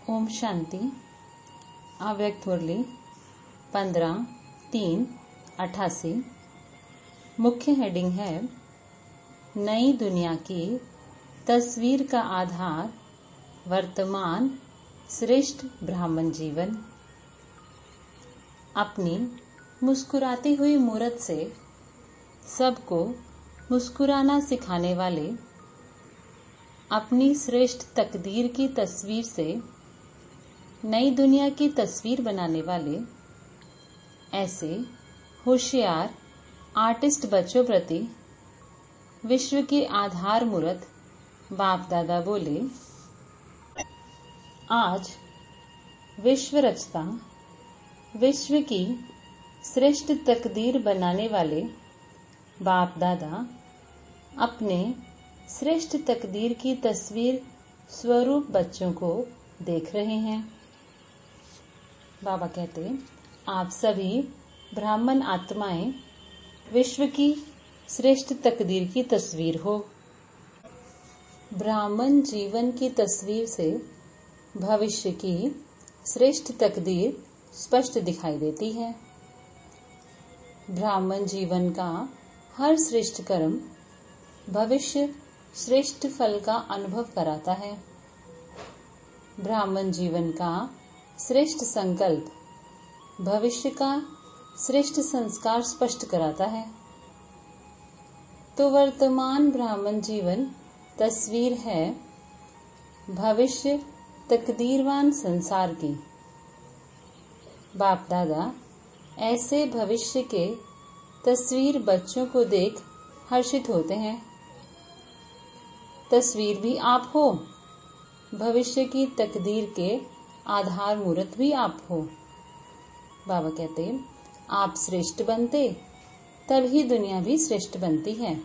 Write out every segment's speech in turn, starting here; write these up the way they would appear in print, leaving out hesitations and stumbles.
ओम शांति। अव्यक्त मुरली 15/3/88। मुख्य हेडिंग है नई दुनिया की तस्वीर का आधार वर्तमान श्रेष्ठ ब्राह्मण जीवन। अपनी मुस्कुराती हुई मूरत से सबको मुस्कुराना सिखाने वाले, अपनी श्रेष्ठ तकदीर की तस्वीर से नई दुनिया की तस्वीर बनाने वाले ऐसे होशियार आर्टिस्ट बच्चों प्रति विश्व की आधार मूरत बाप दादा बोले, आज विश्व रचता विश्व की श्रेष्ठ तकदीर बनाने वाले बाप दादा अपने श्रेष्ठ तकदीर की तस्वीर स्वरूप बच्चों को देख रहे हैं। बाबा कहते, आप सभी ब्राह्मण आत्माएं विश्व की श्रेष्ठ तकदीर की तस्वीर हो। ब्राह्मण जीवन की तस्वीर से भविष्य की श्रेष्ठ तकदीर स्पष्ट दिखाई देती है। ब्राह्मण जीवन का हर श्रेष्ठ कर्म भविष्य श्रेष्ठ फल का अनुभव कराता है। ब्राह्मण जीवन का श्रेष्ठ संकल्प भविष्य का श्रेष्ठ संस्कार स्पष्ट कराता है। तो वर्तमान ब्राह्मण जीवन तस्वीर है भविष्य तकदीरवान संसार की। बाप दादा ऐसे भविष्य के तस्वीर बच्चों को देख हर्षित होते हैं। तस्वीर भी आप हो, भविष्य की तकदीर के आधार मूरत भी आप हो। बाबा कहते, आप श्रेष्ठ बनते तभी दुनिया भी श्रेष्ठ बनती है।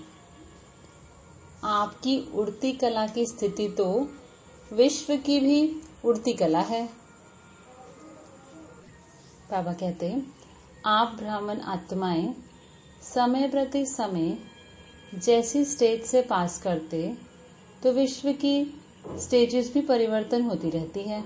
आपकी उड़ती कला की स्थिति तो विश्व की भी उड़ती कला है। बाबा कहते, आप ब्राह्मण आत्माएं समय प्रति समय जैसी स्टेज से पास करते तो विश्व की स्टेजेस भी परिवर्तन होती रहती है।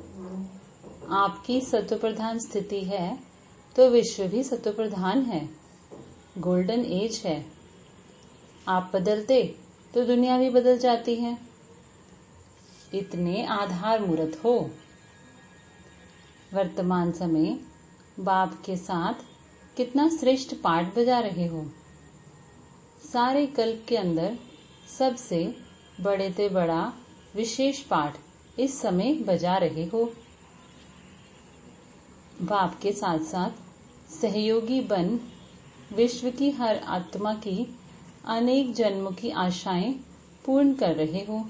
आपकी सत्व प्रधान स्थिति है तो विश्व भी सत्व प्रधान है, गोल्डन एज है। आप बदलते तो दुनिया भी बदल जाती है। इतने आधार मूरत हो। वर्तमान समय बाप के साथ कितना श्रेष्ठ पाठ बजा रहे हो। सारे कल्प के अंदर सबसे बड़े से बड़ा विशेष पाठ इस समय बजा रहे हो। बाप के साथ साथ सहयोगी बन विश्व की हर आत्मा की अनेक जन्मों की आशाएं पूर्ण कर रहे हो।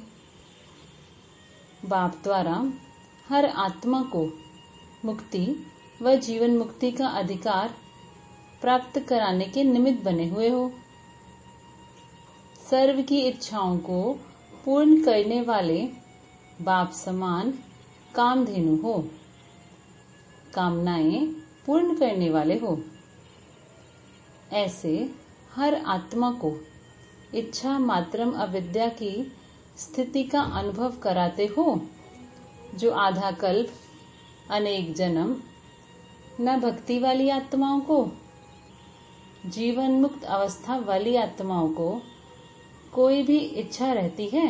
बाप द्वारा हर आत्मा को मुक्ति व जीवन मुक्ति का अधिकार प्राप्त कराने के निमित्त बने हुए हो। सर्व की इच्छाओं को पूर्ण करने वाले बाप समान कामधेनु हो, कामनाएं पूर्ण करने वाले हो। ऐसे हर आत्मा को इच्छा मात्रम अविद्या की स्थिति का अनुभव कराते हो, जो आधा कल्प अनेक जन्म न भक्ति वाली आत्माओं को, जीवन मुक्त अवस्था वाली आत्माओं को कोई भी इच्छा रहती है।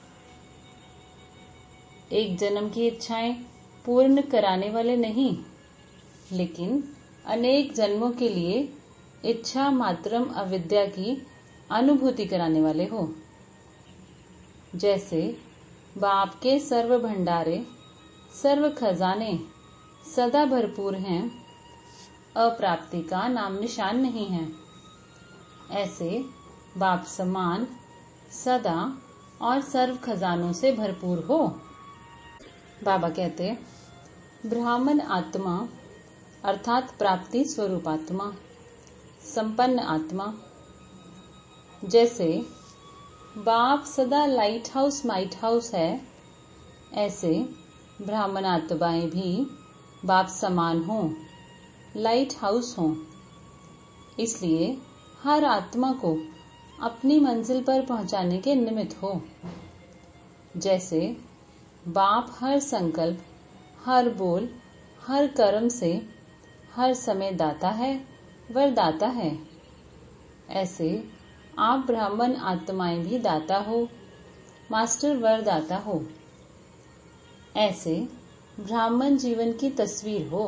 एक जन्म की इच्छाएं पूर्ण कराने वाले नहीं, लेकिन अनेक जन्मों के लिए इच्छा मात्रम अविद्या की अनुभूति कराने वाले हो। जैसे बाप के सर्व भंडारे सर्व खजाने सदा भरपूर हैं, अप्राप्ति का नाम निशान नहीं है। ऐसे बाप समान सदा और सर्व खजानों से भरपूर हो। बाबा कहते, ब्राह्मण आत्मा अर्थात प्राप्ति स्वरूप आत्मा, संपन्न आत्मा। जैसे बाप सदा लाइट हाउस माइट हाउस है, ऐसे ब्राह्मण आत्माएं भी बाप समान हो, लाइट हाउस हो। इसलिए हर आत्मा को अपनी मंजिल पर पहुंचाने के निमित्त हो। जैसे बाप हर संकल्प हर बोल, हर कर्म से हर समय दाता है, वरदाता है। ऐसे आप ब्राह्मण आत्माएं भी दाता हो, मास्टर वरदाता हो। ऐसे ब्राह्मण जीवन की तस्वीर हो।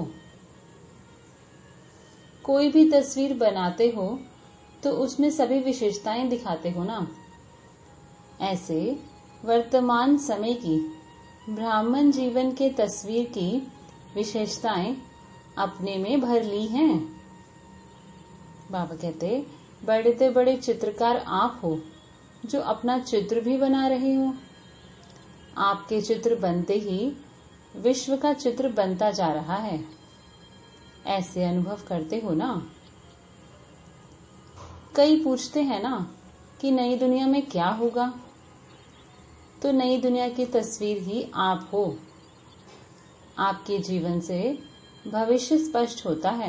कोई भी तस्वीर बनाते हो तो उसमें सभी विशेषताएं दिखाते हो ना। ऐसे वर्तमान समय की ब्राह्मण जीवन के तस्वीर की विशेषताएं अपने में भर ली हैं। बाबा कहते, बड़े से बड़े चित्रकार आप हो जो अपना चित्र भी बना रहे हो। आपके चित्र बनते ही विश्व का चित्र बनता जा रहा है। ऐसे अनुभव करते हो ना। कई पूछते हैं ना कि नई दुनिया में क्या होगा, तो नई दुनिया की तस्वीर ही आप हो। आपके जीवन से भविष्य स्पष्ट होता है।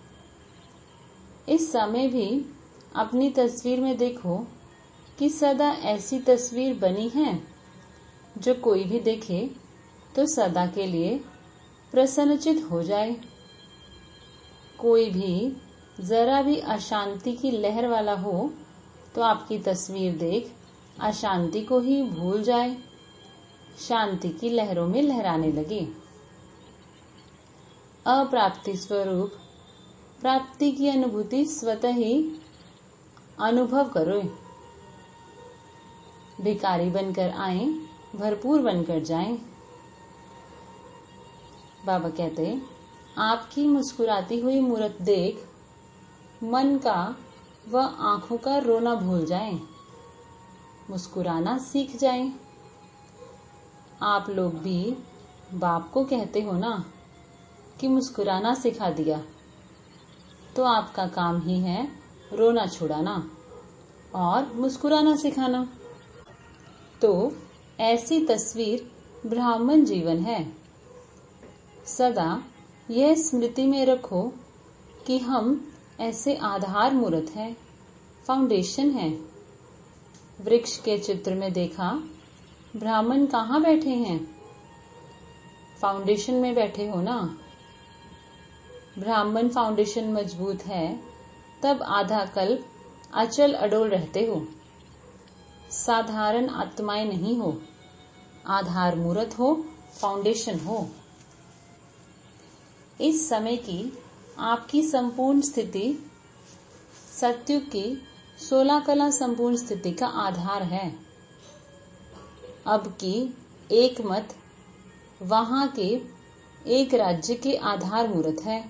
इस समय भी अपनी तस्वीर में देखो कि सदा ऐसी तस्वीर बनी है जो कोई भी देखे तो सदा के लिए प्रसन्नचित हो जाए। कोई भी जरा भी अशांति की लहर वाला हो तो आपकी तस्वीर देख अशांति को ही भूल जाए, शांति की लहरों में लहराने लगे। अप्राप्ति स्वरूप प्राप्ति की अनुभूति स्वतः ही अनुभव करो। भिखारी बनकर आए, भरपूर बनकर जाएं। बाबा कहते, आपकी मुस्कुराती हुई मूरत देख मन का व आंखों का रोना भूल जाएं, मुस्कुराना सीख जाएं। आप लोग भी बाप को कहते हो ना कि मुस्कुराना सिखा दिया, तो आपका काम ही है रोना छुड़ाना और मुस्कुराना सिखाना। तो ऐसी तस्वीर ब्राह्मण जीवन है। सदा यह स्मृति में रखो कि हम ऐसे आधार मूर्त है, फाउंडेशन है। वृक्ष के चित्र में देखा, ब्राह्मण कहाँ बैठे हैं? फाउंडेशन में बैठे हो ना। ब्राह्मण फाउंडेशन मजबूत है तब आधा कल्प अचल अडोल रहते हो। साधारण आत्माएं नहीं हो, आधार मूर्त हो, फाउंडेशन हो। इस समय की आपकी संपूर्ण स्थिति सत्युग की 16 कला संपूर्ण स्थिति का आधार है। अब की एक मत वहां के एक राज्य के आधार मूर्त है।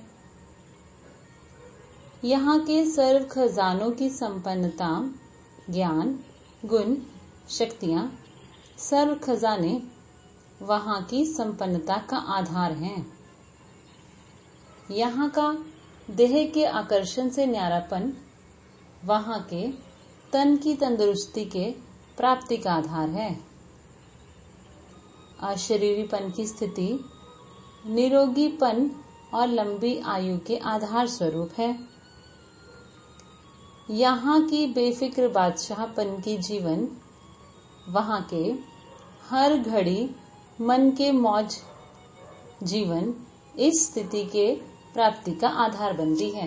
यहाँ के सर्व खजानों की संपन्नता, ज्ञान, गुण, शक्तियां, सर्व खजाने वहां की संपन्नता का आधार हैं। यहाँ का देह के आकर्षण से न्यारापन वहां के तन की तंदुरुस्ती के प्राप्ति का आधार है। अशरीरीपन की स्थिति निरोगीपन और लंबी आयु के आधार स्वरूप है। यहाँ की बेफिक्र बादशाहपन की जीवन वहां के हर घड़ी मन के मौज जीवन इस स्थिति के प्राप्ति का आधार बनती है।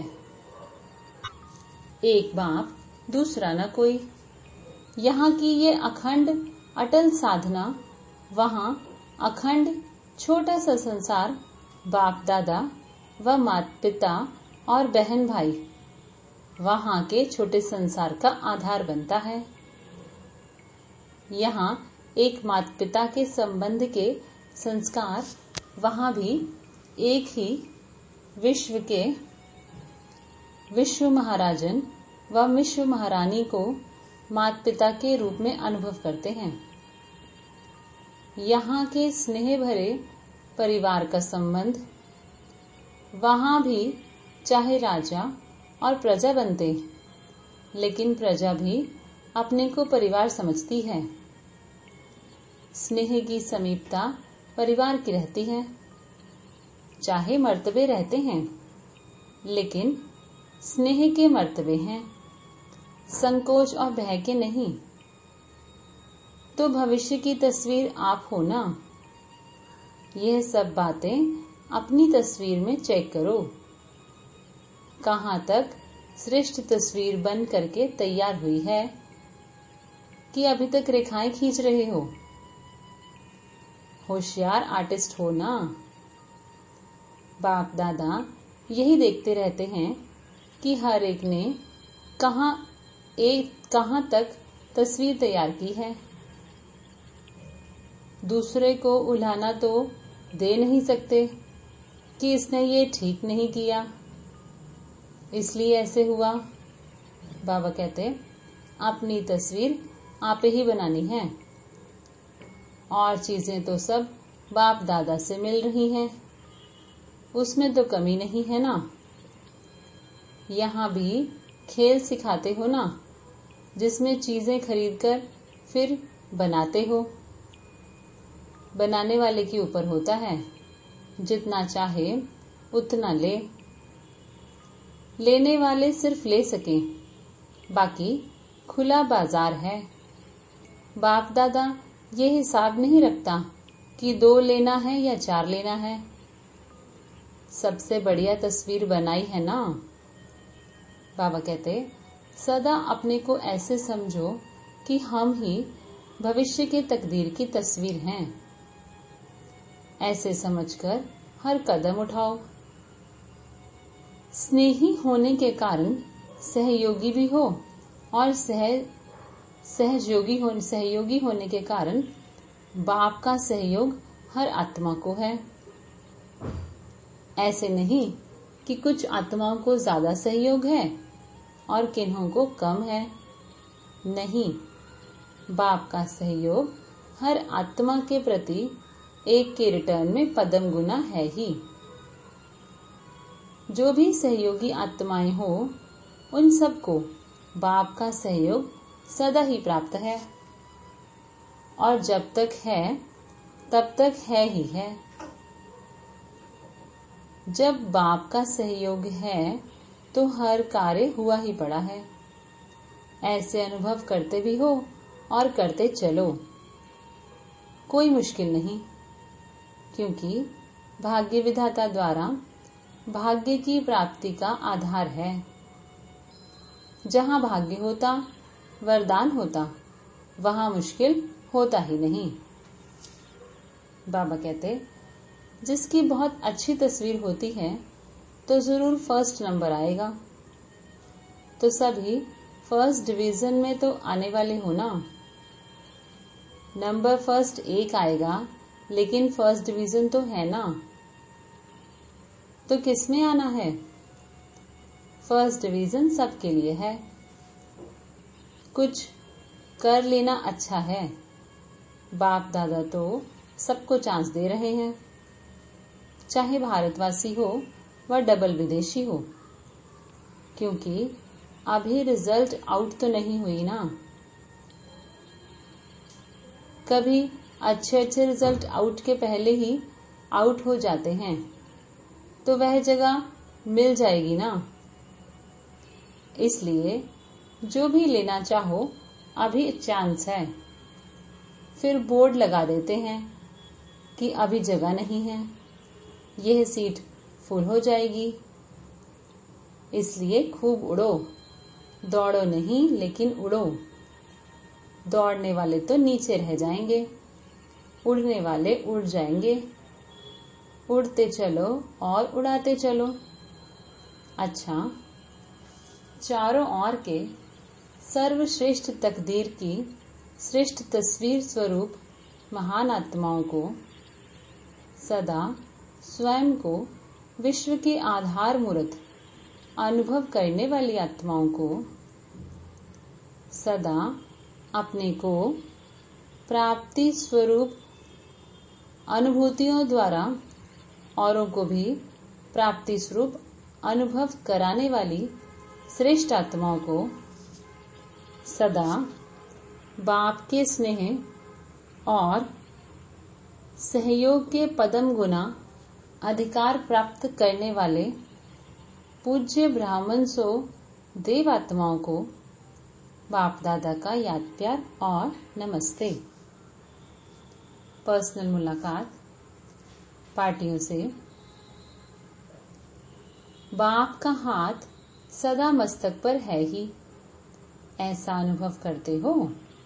एक बाप दूसरा न कोई। यहाँ की ये अखंड अटल साधना वहां अखंड छोटा सा संसार बाप दादा व माता पिता और बहन भाई वहां के छोटे संसार का आधार बनता है। यहाँ एक माता पिता के संबंध के संस्कार वहां भी एक ही विश्व के विश्व महाराजन व विश्व महारानी को माता पिता के रूप में अनुभव करते हैं। यहाँ के स्नेह भरे परिवार का संबंध वहां भी चाहे राजा और प्रजा बनते, लेकिन प्रजा भी अपने को परिवार समझती है। स्नेह की समीपता परिवार की रहती है। चाहे मर्तबे रहते हैं, लेकिन स्नेह के मर्तबे हैं, संकोच और भय के नहीं। तो भविष्य की तस्वीर आप हो ना। यह सब बातें अपनी तस्वीर में चेक करो। कहाँ तक श्रेष्ठ तस्वीर बन करके तैयार हुई है कि अभी तक रेखाएं खींच रहे हो। होशियार आर्टिस्ट हो ना। बाप दादा यही देखते रहते हैं कि हर एक ने कहाँ तक तस्वीर तैयार की है। दूसरे को उल्हाना तो दे नहीं सकते कि इसने ये ठीक नहीं किया, इसलिए ऐसे हुआ। बाबा कहते अपनी तस्वीर आप ही बनानी है, और चीजें तो सब बाप दादा से मिल रही हैं, उसमें तो कमी नहीं है ना। यहाँ भी खेल सिखाते हो ना, जिसमें चीजें खरीदकर फिर बनाते हो। बनाने वाले के ऊपर होता है, जितना चाहे उतना ले। लेने वाले सिर्फ ले सके, बाकी खुला बाजार है। बाप दादा ये हिसाब नहीं रखता कि 2 लेना है या 4 लेना है। सबसे बढ़िया तस्वीर बनाई है ना। बाबा कहते सदा अपने को ऐसे समझो कि हम ही भविष्य के तकदीर की तस्वीर हैं। ऐसे समझकर हर कदम उठाओ। स्नेही होने के कारण सहयोगी भी हो, और सहयोगी होने के कारण बाप का सहयोग हर आत्मा को है। ऐसे नहीं कि कुछ आत्माओं को ज्यादा सहयोग है और किन्हों को कम है। नहीं, बाप का सहयोग हर आत्मा के प्रति एक के रिटर्न में पदम गुना है ही। जो भी सहयोगी आत्माएं हो, उन सबको बाप का सहयोग सदा ही प्राप्त है, और जब तक है तब तक है ही है। जब बाप का सहयोग है तो हर कार्य हुआ ही पड़ा है। ऐसे अनुभव करते भी हो और करते चलो, कोई मुश्किल नहीं, क्योंकि भाग्य विधाता द्वारा भाग्य की प्राप्ति का आधार है। जहाँ भाग्य होता, वरदान होता, वहाँ मुश्किल होता ही नहीं। बाबा कहते जिसकी बहुत अच्छी तस्वीर होती है तो जरूर फर्स्ट नंबर आएगा। तो सभी फर्स्ट डिवीजन में तो आने वाले हो ना। नंबर फर्स्ट 1 आएगा, लेकिन फर्स्ट डिवीजन तो है ना। तो किस में आना है? फर्स्ट डिवीजन सबके लिए है। कुछ कर लेना अच्छा है। बाप दादा तो सबको चांस दे रहे हैं, चाहे भारतवासी हो व डबल विदेशी हो, क्योंकि अभी रिजल्ट आउट तो नहीं हुई ना। कभी अच्छे रिजल्ट आउट के पहले ही आउट हो जाते हैं, तो वह जगह मिल जाएगी ना। इसलिए जो भी लेना चाहो अभी चांस है। फिर बोर्ड लगा देते हैं कि अभी जगह नहीं है, यह सीट फुल हो जाएगी। इसलिए खूब उड़ो, दौड़ो नहीं लेकिन उड़ो। दौड़ने वाले तो नीचे रह जाएंगे, उड़ने वाले उड़ जाएंगे। उड़ते चलो और उड़ाते चलो। अच्छा, चारों ओर के सर्वश्रेष्ठ तकदीर की श्रेष्ठ तस्वीर स्वरूप महान आत्माओं को, सदा स्वयं को विश्व के आधार मूर्त अनुभव करने वाली आत्माओं को, सदा अपने को प्राप्ति स्वरूप अनुभूतियों द्वारा औरों को भी प्राप्ति स्वरूप अनुभव कराने वाली श्रेष्ठ आत्माओं को, सदा बाप के स्नेह और सहयोग के पदम गुना अधिकार प्राप्त करने वाले पूज्य ब्राह्मण सो देव आत्माओं को बाप दादा का याद प्यार और नमस्ते। पर्सनल मुलाकात पार्टियों से बाप का हाथ सदा मस्तक पर है ही, ऐसा अनुभव करते हो।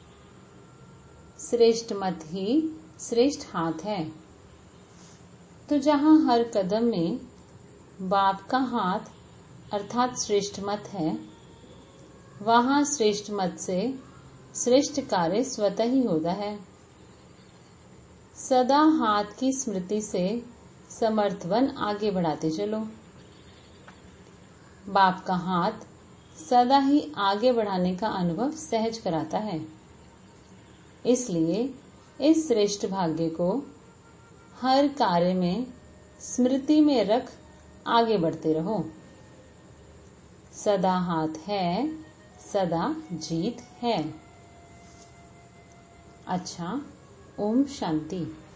श्रेष्ठ मत ही श्रेष्ठ हाथ है। तो जहाँ हर कदम में बाप का हाथ अर्थात श्रेष्ठ मत है, वहाँ श्रेष्ठ मत से श्रेष्ठ कार्य स्वतः ही होता है। सदा हाथ की स्मृति से समर्थवन आगे बढ़ाते चलो। बाप का हाथ सदा ही आगे बढ़ाने का अनुभव सहज कराता है। इसलिए इस श्रेष्ठ भाग्य को हर कार्य में स्मृति में रख आगे बढ़ते रहो। सदा हाथ है, सदा जीत है। अच्छा, ओम शांति।